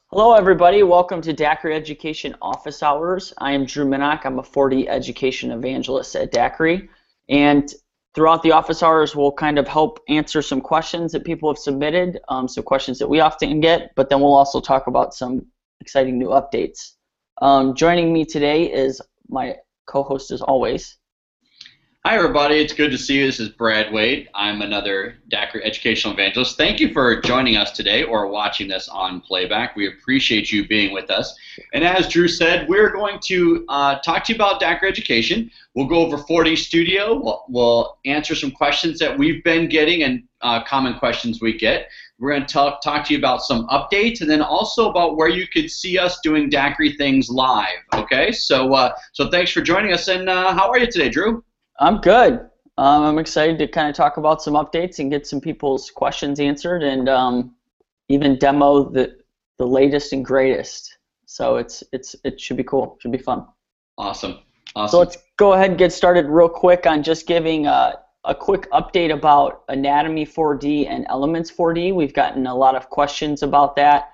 Hello, everybody. Welcome to Daiquiri Education Office Hours. I am Drew Minnock. I'm a 4D Education Evangelist at Daiquiri. And throughout the office hours, we'll kind of help answer some questions that people have submitted, some questions that we often get, but then we'll also talk about some exciting new updates. Joining me today is my co-host as always. Hi, everybody. It's good to see you. This is Brad Wade. I'm another Daiquiri Educational Evangelist. Thank you for joining us today or watching this on playback. We appreciate you being with us. And as Drew said, we're going to talk to you about Daiquiri Education. We'll go over 4D Studio. We'll answer some questions that we've been getting and common questions we get. We're going to talk to you about some updates and then also about where you could see us doing Daiquiri things live. Okay? So thanks for joining us. And how are you today, Drew? I'm good. I'm excited to kind of talk about some updates and get some people's questions answered and even demo the latest and greatest. So it should be cool. Should be fun. Awesome. So let's go ahead and get started real quick on just giving a quick update about Anatomy 4D and Elements 4D. We've gotten a lot of questions about that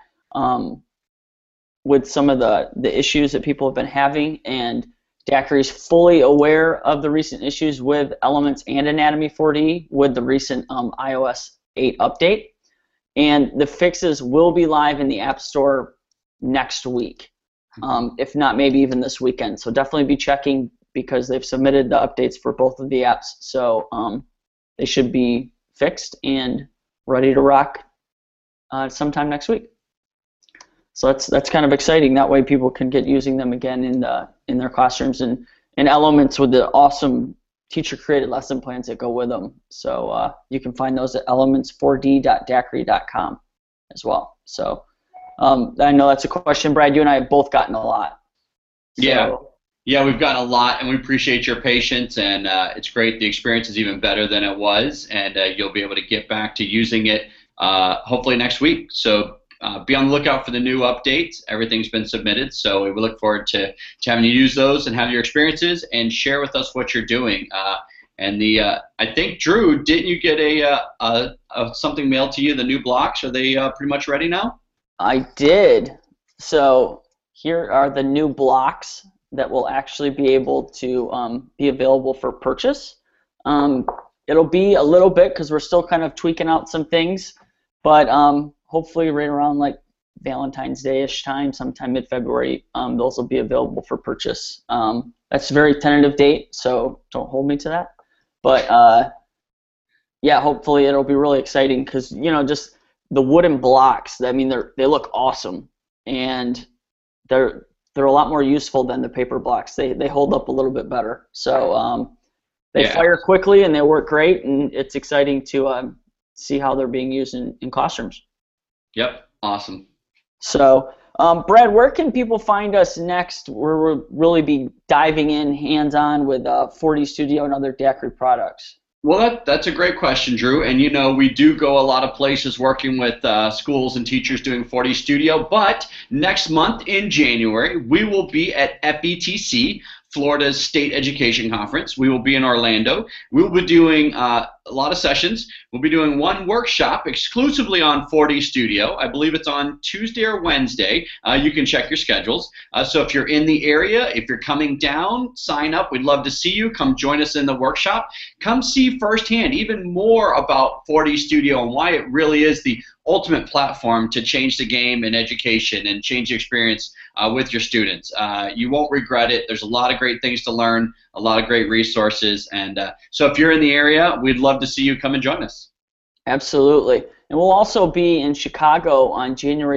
with some of the issues that people have been having, and Daiquiri is fully aware of the recent issues with Elements and Anatomy 4D with the recent iOS 8 update. And the fixes will be live in the App Store next week, if not maybe even this weekend. So definitely be checking because they've submitted the updates for both of the apps. So they should be fixed and ready to rock sometime next week. So that's kind of exciting. That way people can get using them again in their classrooms and Elements with the awesome teacher-created lesson plans that go with them. So you can find those at elements4d.daiquiri.com as well. So I know that's a question, Brad, you and I have both gotten a lot. So. Yeah, we've gotten a lot, and we appreciate your patience, and it's great. The experience is even better than it was, and you'll be able to get back to using it hopefully next week. So be on the lookout for the new updates. Everything's been submitted, so we look forward to having you use those and have your experiences and share with us what you're doing. I think, Drew, didn't you get something mailed to you, the new blocks? Are they pretty much ready now? I did. So here are the new blocks that will actually be able to be available for purchase. It'll be a little bit because we're still kind of tweaking out some things, but hopefully right around like Valentine's Day-ish time, sometime mid-February, those will be available for purchase. That's a very tentative date, so don't hold me to that. But yeah, hopefully it'll be really exciting because just the wooden blocks. I mean, they look awesome, and they're a lot more useful than the paper blocks. They hold up a little bit better. So they fire quickly and they work great, and it's exciting to see how they're being used in classrooms. Yep, awesome. So, Brad, where can people find us next where we'll really be diving in hands-on with 4D Studio and other Daiquiri products? Well, that's a great question, Drew. And we do go a lot of places working with schools and teachers doing 4D Studio. But next month in January, we will be at FETC, Florida's State Education Conference. We will be in Orlando. We will be doing a lot of sessions. We'll be doing one workshop exclusively on 4D Studio. I believe it's on Tuesday or Wednesday. You can check your schedules. So if you're in the area, if you're coming down, sign up. We'd love to see you. Come join us in the workshop. Come see firsthand even more about 4D Studio and why it really is the ultimate platform to change the game in education and change the experience with your students. You won't regret it. There's a lot of great things to learn, a lot of great resources, and so if you're in the area, we'd love to see you come and join us. Absolutely. And we'll also be in Chicago on January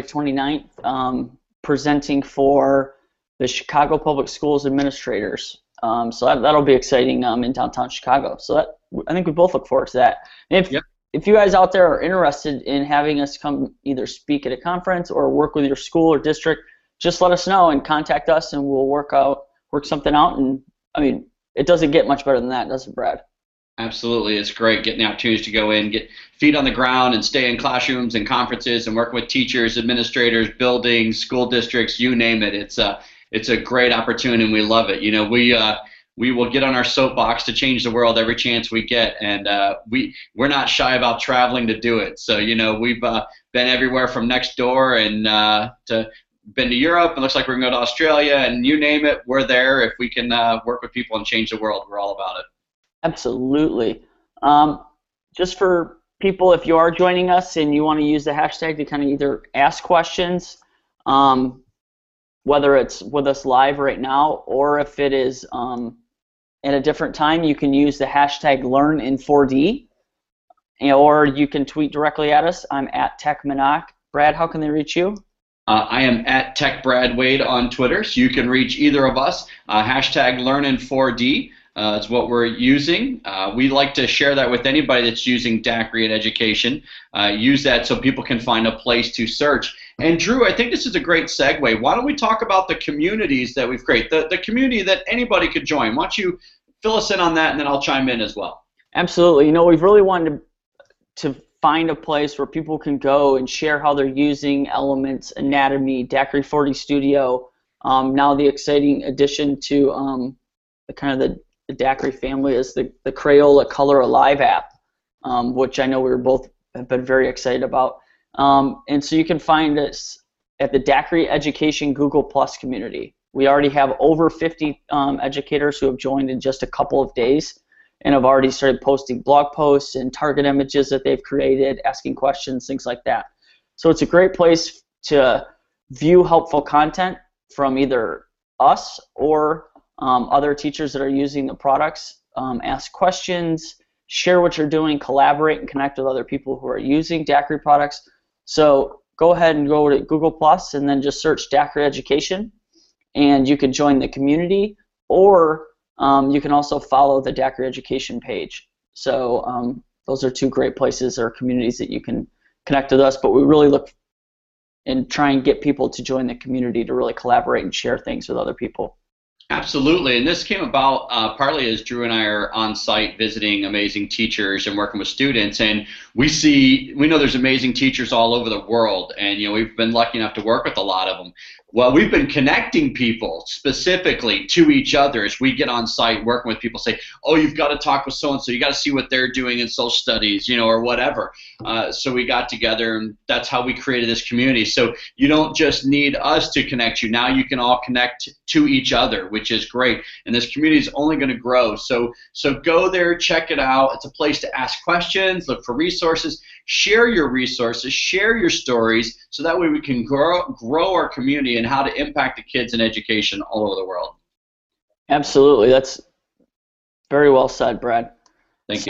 29th presenting for the Chicago Public Schools Administrators. So that'll be exciting in downtown Chicago. So I think we both look forward to that. And if you guys out there are interested in having us come either speak at a conference or work with your school or district, just let us know and contact us, and we'll work something out. And I mean, it doesn't get much better than that, does it, Brad? Absolutely. It's great getting the opportunities to go in, get feet on the ground, and stay in classrooms and conferences and working with teachers, administrators, buildings, school districts, you name it. It's a great opportunity, and we love it. we will get on our soapbox to change the world every chance we get, and we're not shy about traveling to do it. So we've been everywhere from next door and to been to Europe, and looks like we're gonna go to Australia, and you name it, we're there. If we can work with people and change the world, we're all about it. Absolutely. Just for people, if you are joining us and you want to use the hashtag to kind of either ask questions, whether it's with us live right now or if it is at a different time, you can use the hashtag LearnIn4D, or you can tweet directly at us. I'm at TechMinock. Brad, how can they reach you? I am at TechBradWade on Twitter, so you can reach either of us. Hashtag LearnIn4D is what we're using. We like to share that with anybody that's using DAQRI in education. Use that so people can find a place to search. And Drew, I think this is a great segue. Why don't we talk about the communities that we've created, the community that anybody could join? Why don't you fill us in on that, and then I'll chime in as well. Absolutely. We've really wanted to find a place where people can go and share how they're using Elements, Anatomy, DAQRI 4D Studio. Now the exciting addition to the DAQRI family is the Crayola Color Alive app, which I know we both have been very excited about. And so you can find us at the DAQRI Education Google Plus community. We already have over 50 educators who have joined in just a couple of days, and have already started posting blog posts and target images that they've created, asking questions, things like that. So it's a great place to view helpful content from either us or other teachers that are using the products, ask questions, share what you're doing, collaborate, and connect with other people who are using DAQRI products. So go ahead and go to Google Plus and then just search DAQRI Education, and you can join the community, or you can also follow the DAQRI Education page. So those are two great places or communities that you can connect with us, but we really look and try and get people to join the community to really collaborate and share things with other people. Absolutely, and this came about partly as Drew and I are on site visiting amazing teachers and working with students, and we know there's amazing teachers all over the world, and we've been lucky enough to work with a lot of them. Well, we've been connecting people specifically to each other as we get on site working with people. Say, oh, you've got to talk with so-and-so, you got to see what they're doing in social studies, or whatever. So we got together, and that's how we created this community. So you don't just need us to connect you. Now you can all connect to each other, which is great. And this community is only going to grow. So go there, check it out. It's a place to ask questions, look for resources, share your resources, share your stories, so that way we can grow our community and how to impact the kids in education all over the world. Absolutely. That's very well said, Brad. Thank you.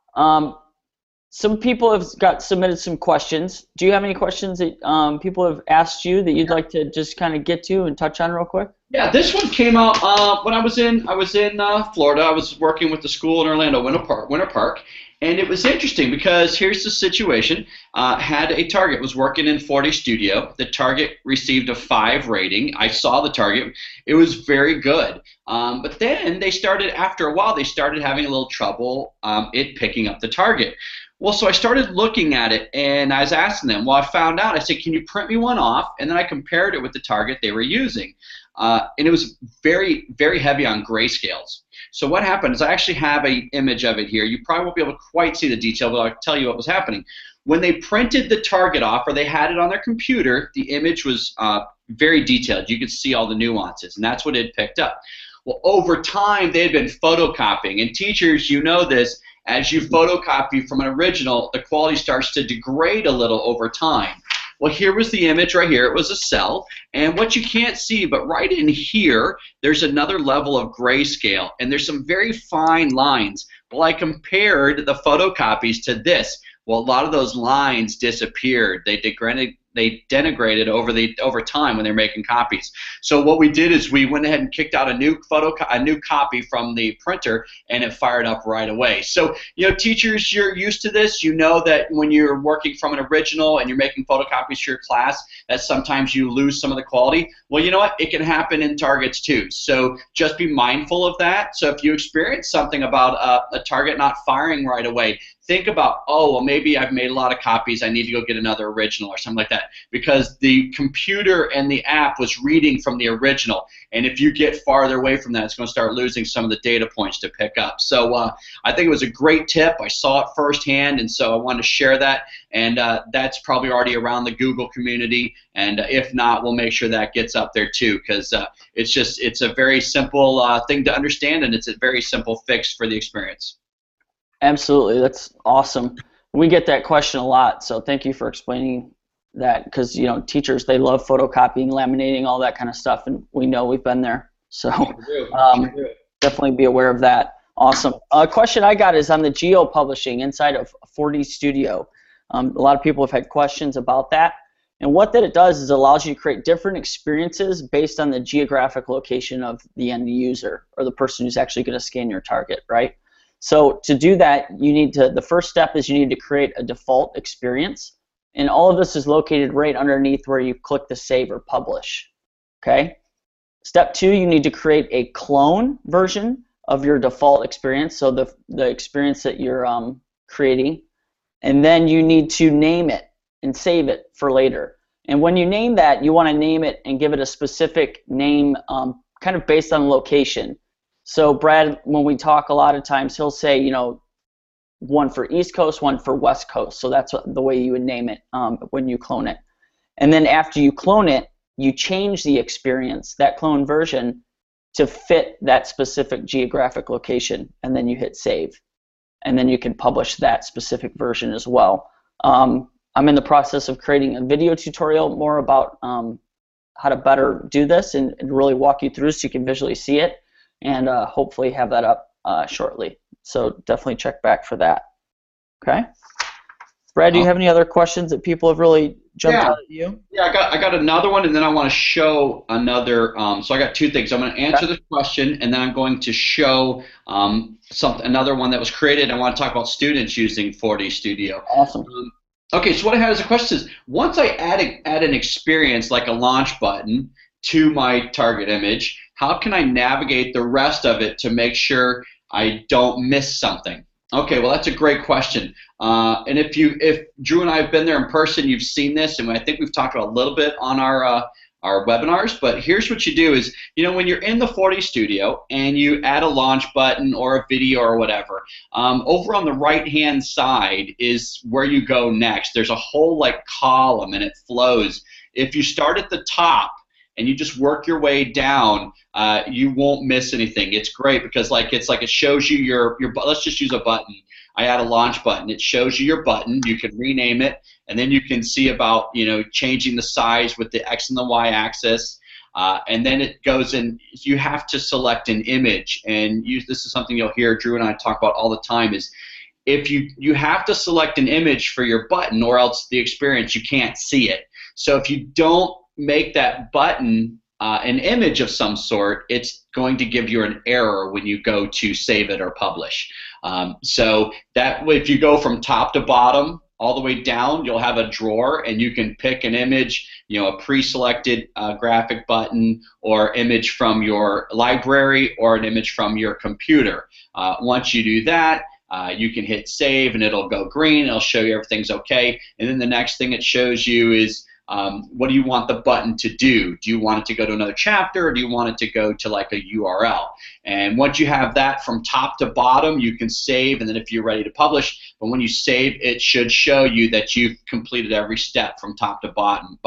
So, some people have submitted some questions. Do you have any questions that people have asked you that you'd like to just kind of get to and touch on real quick? Yeah, this one came out when I was in Florida. I was working with the school in Orlando, Winter Park, and it was interesting because here's the situation. Had a target, was working in 4D Studio. The target received a 5 rating. I saw the target. It was very good. But then after a while, they started having a little trouble it picking up the target. Well, so I started looking at it, and I was asking them. Well, I found out. I said, can you print me one off? And then I compared it with the target they were using. And it was very, very heavy on grayscales. So what happened is I actually have an image of it here. You probably won't be able to quite see the detail, but I'll tell you what was happening. When they printed the target off, or they had it on their computer, the image was very detailed. You could see all the nuances, and that's what it picked up. Well, over time, they had been photocopying. And teachers, you know this, as you photocopy from an original, the quality starts to degrade a little over time. Well, here was the image right here. It was a cell. And what you can't see, but right in here, there's another level of grayscale. And there's some very fine lines. Well, I compared the photocopies to this. Well, a lot of those lines disappeared. They denigrated over time when they're making copies. So what we did is we went ahead and kicked out a new copy from the printer, and it fired up right away. So teachers, you're used to this. You know that when you're working from an original and you're making photocopies for your class, that sometimes you lose some of the quality. Well, you know what? It can happen in targets too. So just be mindful of that. So if you experience something about a target not firing right away, think about, oh, well, maybe I've made a lot of copies, I need to go get another original or something like that, because the computer and the app was reading from the original, and if you get farther away from that, it's going to start losing some of the data points to pick up. So I think it was a great tip. I saw it firsthand, and so I wanted to share that, and that's probably already around the Google community, and if not, we'll make sure that gets up there too, because it's a very simple thing to understand, and it's a very simple fix for the experience. Absolutely, that's awesome. We get that question a lot, so thank you for explaining that, because teachers, they love photocopying, laminating, all that kind of stuff, and we know, we've been there. So definitely be aware of that. Awesome. A question I got is on the geo publishing inside of 4D Studio. A lot of people have had questions about that, and what that it does is it allows you to create different experiences based on the geographic location of the end user, or the person who's actually going to scan your target, right? So to do that, the first step is you need to create a default experience, and all of this is located right underneath where you click the save or publish. Okay. Step 2, you need to create a clone version of your default experience, so the experience that you're creating, and then you need to name it and save it for later. And when you name that, you want to name it and give it a specific name, kind of based on location. So Brad, when we talk a lot of times, he'll say, one for East Coast, one for West Coast. So that's the way you would name it when you clone it. And then after you clone it, you change the experience, that clone version, to fit that specific geographic location, and then you hit save. And then you can publish that specific version as well. I'm in the process of creating a video tutorial more about how to better do this and really walk you through so you can visually see it, and hopefully have that up shortly. So definitely check back for that. Okay. Brad, do you have any other questions that people have really jumped out at you? Yeah, I got another one, and then I want to show another. So I got two things. I'm going to answer this question, and then I'm going to show another one that was created. I want to talk about students using 4D Studio. Awesome. Okay, so what I had as a question is, once I add an experience like a launch button to my target image, how can I navigate the rest of it to make sure I don't miss something? Okay, well, that's a great question. And if Drew and I have been there in person, you've seen this, and I think we've talked about a little bit on our webinars. But here's what you do is, when you're in the 4D Studio and you add a launch button or a video or whatever, over on the right-hand side is where you go next. There's a whole column, and it flows. If you start at the top and you just work your way down, you won't miss anything. It's great because it shows you your let's just use a button. I add a launch button. It shows you your button. You can rename it, and then you can see about changing the size with the X and the Y axis. And then it goes in. You have to select an image, and this is something you'll hear Drew and I talk about all the time. Is if you have to select an image for your button, or else the experience, you can't see it. So if you don't make that button an image of some sort, it's going to give you an error when you go to save it or publish. So that if you go from top to bottom all the way down, you'll have a drawer, and you can pick an image, a pre-selected graphic button, or image from your library, or an image from your computer. Once you do that, you can hit save, and it'll go green. It'll show you everything's okay. And then the next thing it shows you is what do you want the button to do? Do you want it to go to another chapter, or do you want it to go to a URL? And once you have that from top to bottom, you can save, and then if you're ready to publish, but when you save, it should show you that you've completed every step from top to bottom.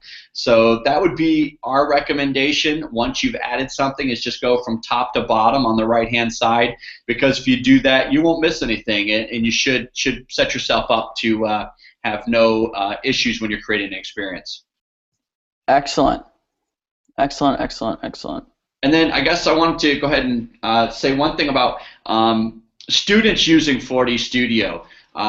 So that would be our recommendation. Once you've added something, is just go from top to bottom on the right-hand side, because if you do that, you won't miss anything, and you should set yourself up to have no issues when you're creating an experience. Excellent. Excellent, excellent, excellent. And then I guess I wanted to go ahead and say one thing about students using 4D Studio.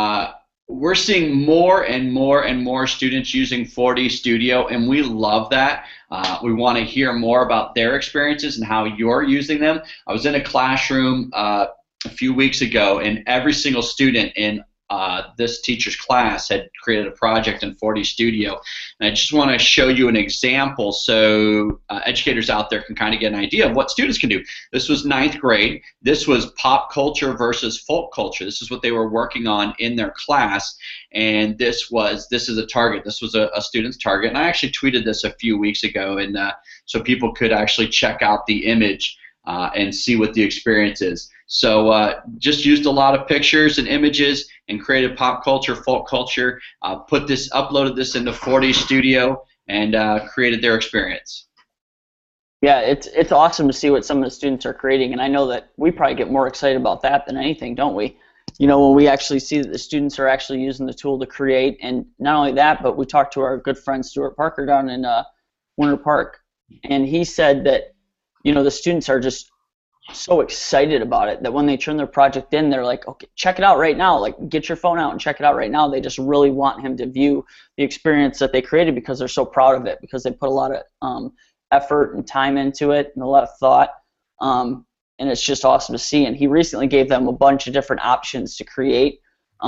We're seeing more and more and more students using 4D Studio, and we love that. We want to hear more about their experiences and how you're using them. I was in a classroom a few weeks ago, and every single student in this teacher's class had created a project in 4D Studio. And I just want to show you an example so educators out there can kind of get an idea of what students can do. This was ninth grade. This was pop culture versus folk culture. This is what they were working on in their class. And this is a target. This was a student's target. And I actually tweeted this a few weeks ago, and so people could actually check out the image and see what the experience is. So just used a lot of pictures and images and created pop culture, folk culture, uploaded this into 4D Studio, and created their experience. Yeah, it's awesome to see what some of the students are creating, and I know that we probably get more excited about that than anything, don't we? You know, when we actually see that the students are actually using the tool to create, and not only that, but we talked to our good friend Stuart Parker down in Winter Park, and he said that, you know, the students are just so excited about it that when they turn their project in, they're like, okay, check it out right now. Like, get your phone out and check it out right now. They just really want him to view the experience that they created because they're so proud of it, because they put a lot of effort and time into it and a lot of thought. And it's just awesome to see. And he recently gave them a bunch of different options to create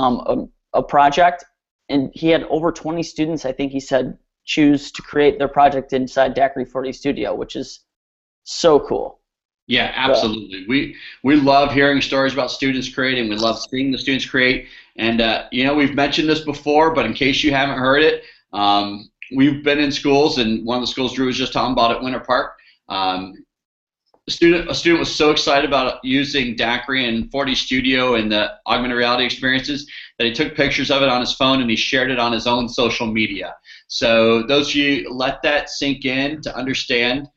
a project. And he had over 20 students, I think he said, choose to create their project inside DAQRI 4D Studio, which is so cool. Yeah, absolutely. We love hearing stories about students creating. We love seeing the students create. And, you know, we've mentioned this before, but in case you haven't heard it, we've been in schools, and one of the schools Drew was just talking about at Winter Park. A student was so excited about using DAQRI and 4D Studio and the augmented reality experiences that he took pictures of it on his phone and he shared it on his own social media. So those of you, let that sink in to understand.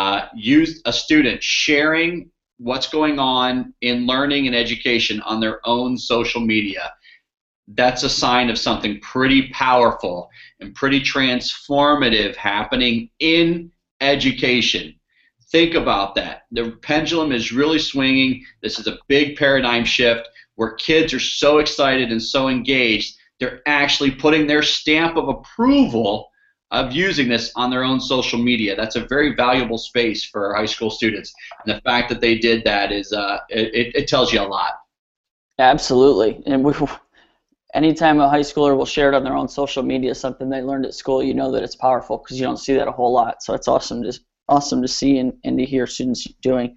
Use a student sharing what's going on in learning and education on their own social media. That's a sign of something pretty powerful and pretty transformative happening in education. Think about that. The pendulum is really swinging. This is a big paradigm shift where kids are so excited and so engaged, they're actually putting their stamp of approval of using this on their own social media. That's a very valuable space for our high school students. And the fact that they did that is, it tells you a lot. Absolutely. And anytime a high schooler will share it on their own social media, something they learned at school, you know that it's powerful because you don't see that a whole lot. So it's awesome to see and to hear students doing.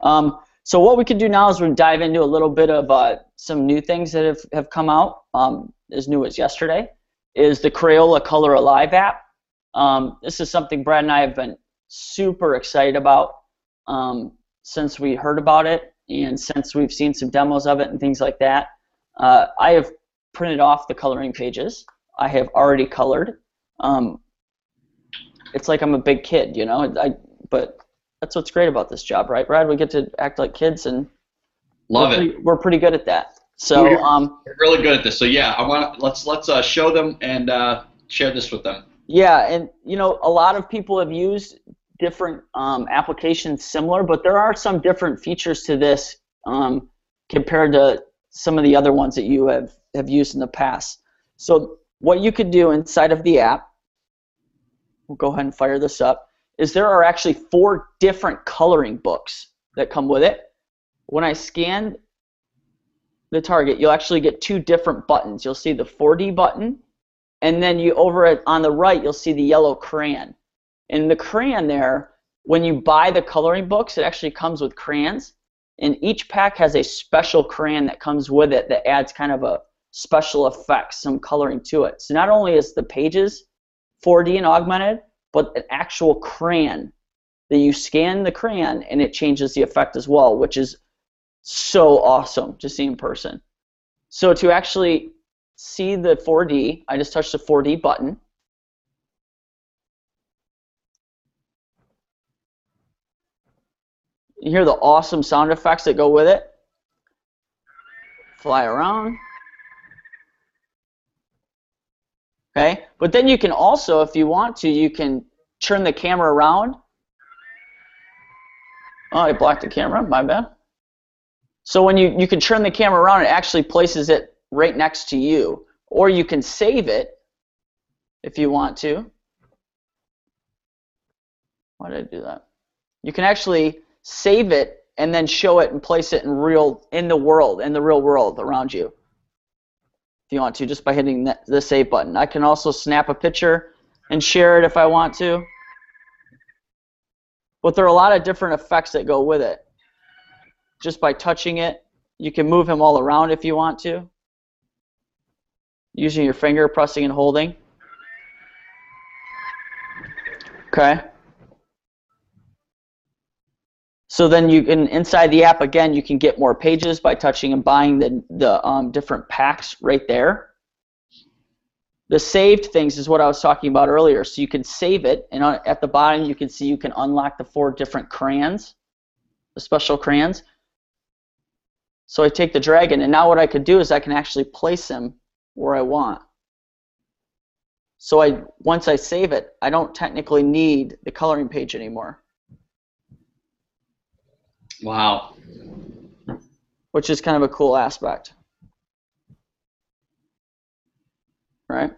So what we can do now is we dive into a little bit of some new things that have come out, as new as yesterday, is the Crayola Color Alive app. This is something Brad and I have been super excited about since we heard about it and since we've seen some demos of it and things like that. I have printed off the coloring pages. I have already colored. It's like I'm a big kid, you know. But that's what's great about this job, right, Brad? We get to act like kids, and we're pretty good at that. So we're really good at this. So yeah, let's show them and share this with them. Yeah, and you know, a lot of people have used different applications similar, but there are some different features to this compared to some of the other ones that you have used in the past. So what you could do inside of the app, we'll go ahead and fire this up, is there are actually 4 different coloring books that come with it. When I scan the target, you'll actually get 2 different buttons. You'll see the 4D button, and then on the right, you'll see the yellow crayon. And the crayon there, when you buy the coloring books, it actually comes with crayons. And each pack has a special crayon that comes with it that adds kind of a special effect, some coloring to it. So not only is the pages 4D and augmented, but an actual crayon that you scan the crayon and it changes the effect as well, which is so awesome to see in person. So to actually see the 4D, I just touched the 4D button. You hear the awesome sound effects that go with it. Fly around. Okay, but then you can also, if you want to, you can turn the camera around. Oh, I blocked the camera, my bad. So when you can turn the camera around, it actually places it right next to you. Or you can save it if you want to. Why did I do that? You can actually save it and then show it and place it in the real world around you. if you want to, just by hitting the save button. I can also snap a picture and share it if I want to. But there are a lot of different effects that go with it. Just by touching it, you can move him all around if you want to, using your finger, pressing and holding. Okay. So then you can, inside the app, again, you can get more pages by touching and buying the different packs right there. The saved things is what I was talking about earlier. So you can save it, and at the bottom you can see you can unlock the 4 different crayons, the special crayons. So I take the dragon, and now what I could do is I can actually place him where I want. So once I save it, I don't technically need the coloring page anymore. Wow. Which is kind of a cool aspect. Right?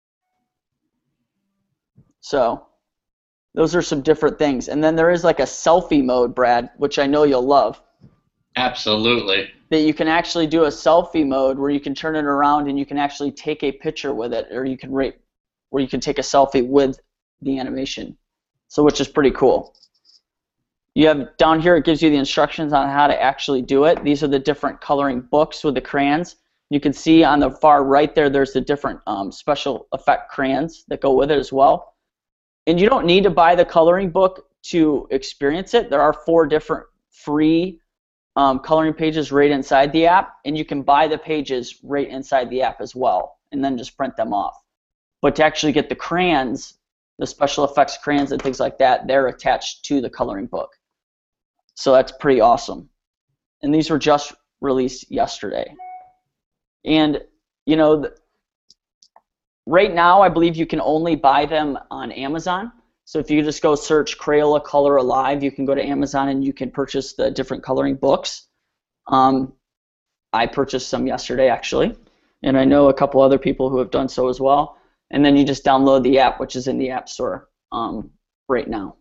So those are some different things. And then there is like a selfie mode, Brad, which I know you'll love. Absolutely. That you can actually do a selfie mode where you can turn it around and you can actually take a picture with it, or you can where you can take a selfie with the animation. So which is pretty cool. You have down here, it gives you the instructions on how to actually do it. These are the different coloring books with the crayons. You can see on the far right there, there's the different special effect crayons that go with it as well. And you don't need to buy the coloring book to experience it. There are 4 different free coloring pages right inside the app, and you can buy the pages right inside the app as well, and then just print them off. But to actually get the crayons, the special effects crayons and things like that, they're attached to the coloring book. So that's pretty awesome. And these were just released yesterday. And, you know, right now I believe you can only buy them on Amazon. So if you just go search Crayola Color Alive, you can go to Amazon and you can purchase the different coloring books. I purchased some yesterday, actually. And I know a couple other people who have done so as well. And then you just download the app, which is in the App Store right now.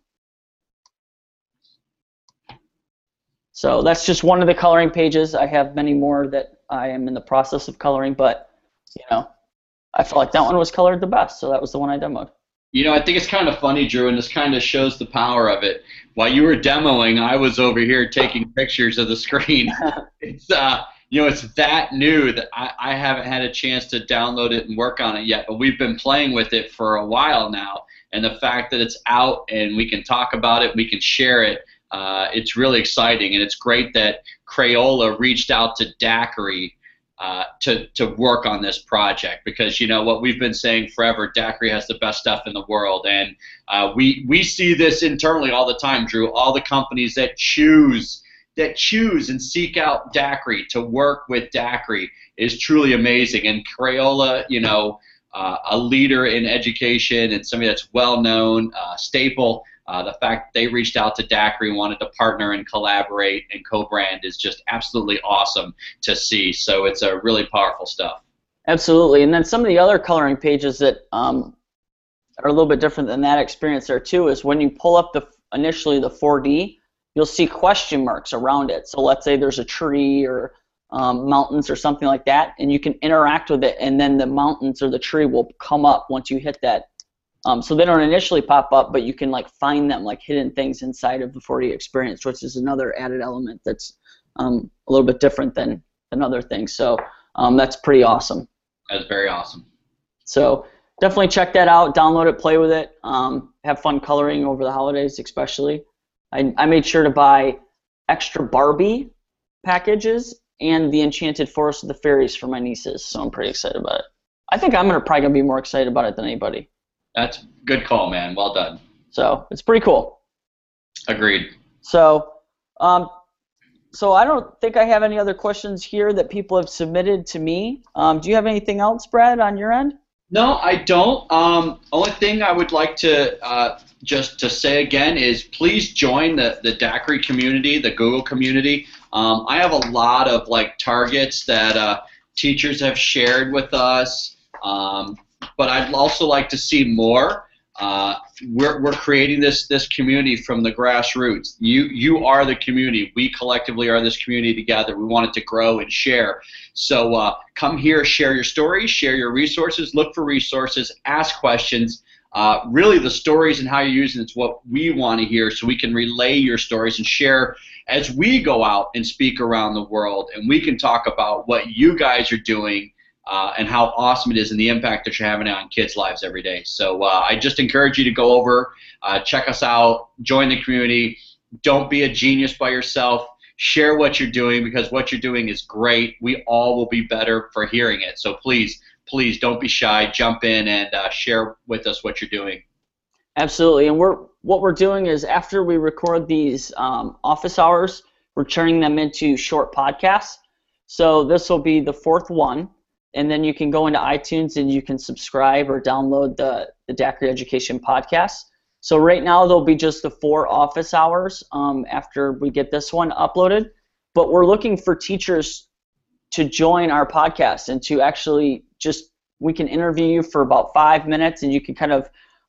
So that's just one of the coloring pages. I have many more that I am in the process of coloring, but you know, I felt like that one was colored the best, so that was the one I demoed. You know, I think it's kind of funny, Drew, and this kind of shows the power of it. While you were demoing, I was over here taking pictures of the screen. It's you know, it's that new that I haven't had a chance to download it and work on it yet, but we've been playing with it for a while now, and the fact that it's out and we can talk about it, we can share it, it's really exciting, and it's great that Crayola reached out to DAQRI to work on this project, because you know what we've been saying forever, DAQRI has the best stuff in the world, and we see this internally all the time, Drew. All the companies that choose and seek out DAQRI to work with DAQRI is truly amazing, and Crayola, you know, a leader in education and somebody that's well known, staple. The fact that they reached out to DAQRI and wanted to partner and collaborate and co-brand is just absolutely awesome to see. So it's a really powerful stuff. Absolutely. And then some of the other coloring pages that are a little bit different than that experience there too is when you pull up initially the 4D, you'll see question marks around it. So let's say there's a tree or mountains or something like that, and you can interact with it, and then the mountains or the tree will come up once you hit that. So they don't initially pop up, but you can like find them like hidden things inside of the 4D experience, which is another added element that's a little bit different than other things. So that's pretty awesome. That's very awesome. So definitely check that out, download it, play with it, have fun coloring over the holidays especially. I made sure to buy extra Barbie packages and the Enchanted Forest of the Fairies for my nieces, so I'm pretty excited about it. I think I'm probably going to be more excited about it than anybody. That's a good call, man. Well done. So it's pretty cool. Agreed. So, so I don't think I have any other questions here that people have submitted to me. Do you have anything else, Brad, on your end? No, I don't. Only thing I would like to just to say again is please join the DAQRI community, the Google community. I have a lot of like targets that teachers have shared with us. But I'd also like to see more. we're creating this community from the grassroots. You are the community. We collectively are this community together. We want it to grow and share. So come here, share your stories, share your resources, look for resources, ask questions. Really, the stories and how you're using it's what we want to hear, so we can relay your stories and share as we go out and speak around the world, and we can talk about what you guys are doing and how awesome it is and the impact that you're having on kids' lives every day. So I just encourage you to go over, check us out, join the community. Don't be a genius by yourself. Share what you're doing, because what you're doing is great. We all will be better for hearing it. So please don't be shy. Jump in and share with us what you're doing. Absolutely. And what we're doing is, after we record these office hours, we're turning them into short podcasts. So this will be the 4th one. And then you can go into iTunes and you can subscribe or download the Daiquiri Education podcast. So right now there'll be just the 4 office hours after we get this one uploaded. But we're looking for teachers to join our podcast and to actually we can interview you for about 5 minutes, and you can kind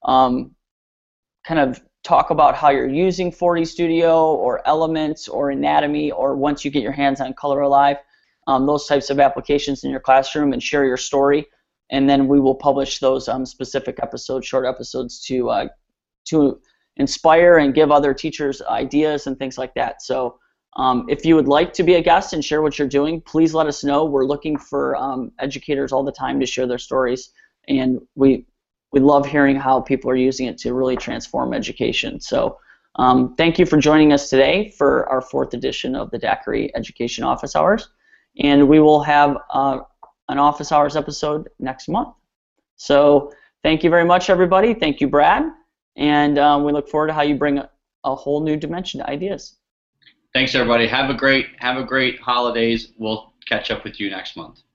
of talk about how you're using 4D Studio or Elements or Anatomy, or once you get your hands on Color Alive. Those types of applications in your classroom, and share your story, and then we will publish those specific episodes, short episodes, to inspire and give other teachers ideas and things like that. So if you would like to be a guest and share what you're doing, please let us know. We're looking for educators all the time to share their stories, and we love hearing how people are using it to really transform education. So thank you for joining us today for our 4th edition of the Daiquiri Education Office Hours. And we will have an office hours episode next month. So thank you very much, everybody. Thank you, Brad. And we look forward to how you bring a whole new dimension to ideas. Thanks, everybody. Have a great holidays. We'll catch up with you next month.